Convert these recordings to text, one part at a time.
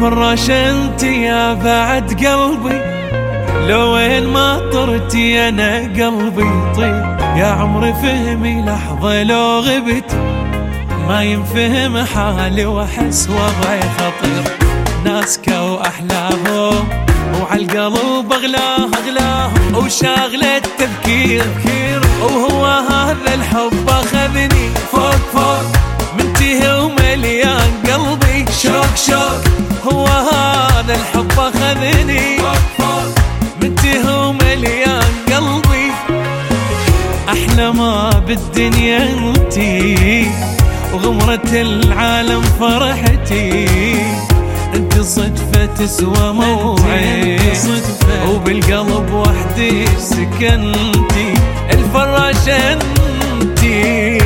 الفراش انت يا بعد قلبي، لو وين ما طرتي انا قلبي يطير. يا عمري فهمي لحظة لو غبت، ما ينفهم حالي واحس وضعي خطير. ناس كو احلاهم وعالقلب اغلاهم وشاغلة التفكير، وهو هذا الحب اخذني فوق من تيه ومليان قلبي شوق. هو هذا الحب اخذني فوق من تيه ومليان قلبي. احلى ما بالدنيا انتي وغمرة العالم فرحتي، انت صدفة تسوى موعد وبالقلب وحدي سكنتي. الفراش انتي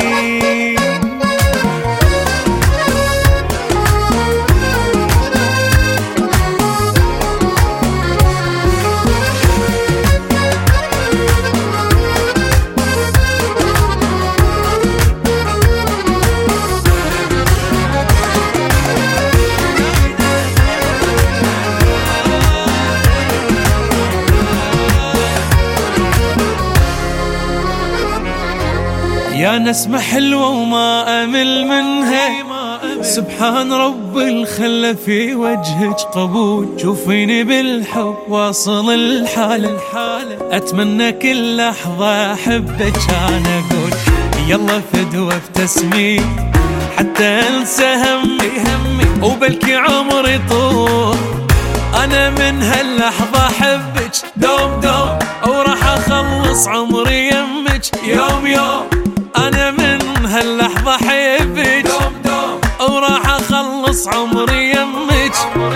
يا نسمة حلوة وما أمل منها. سبحان رب الخلة في وجهك قبول. شوفيني بالحب واصل الحالة، أتمنى كل لحظة أحبك أنا أقول يلا فدوة بتسمي حتى أنسى همي وبلكي عمري طول. أنا من هاللحظة أحبك دوم وراح أخلص عمري يمك يوم. أنا من هاللحظة أحبك وراح أخلص عمري يمك.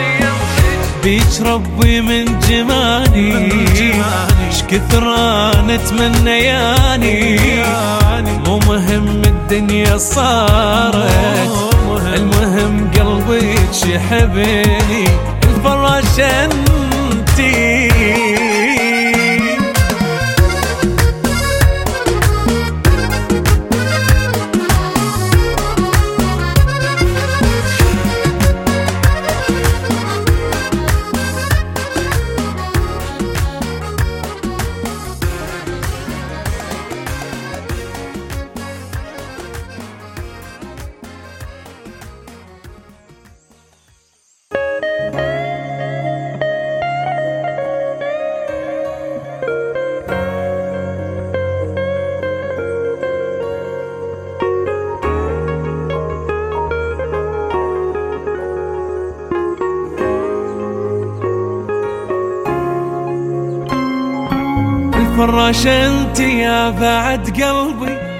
بيك ربي من جمالي اش كثر أنا أتمنياني. مو مهم الدنيا صارت، المهم قلبك يحبني. الفراش انتي الفراش انت يا بعد قلبي،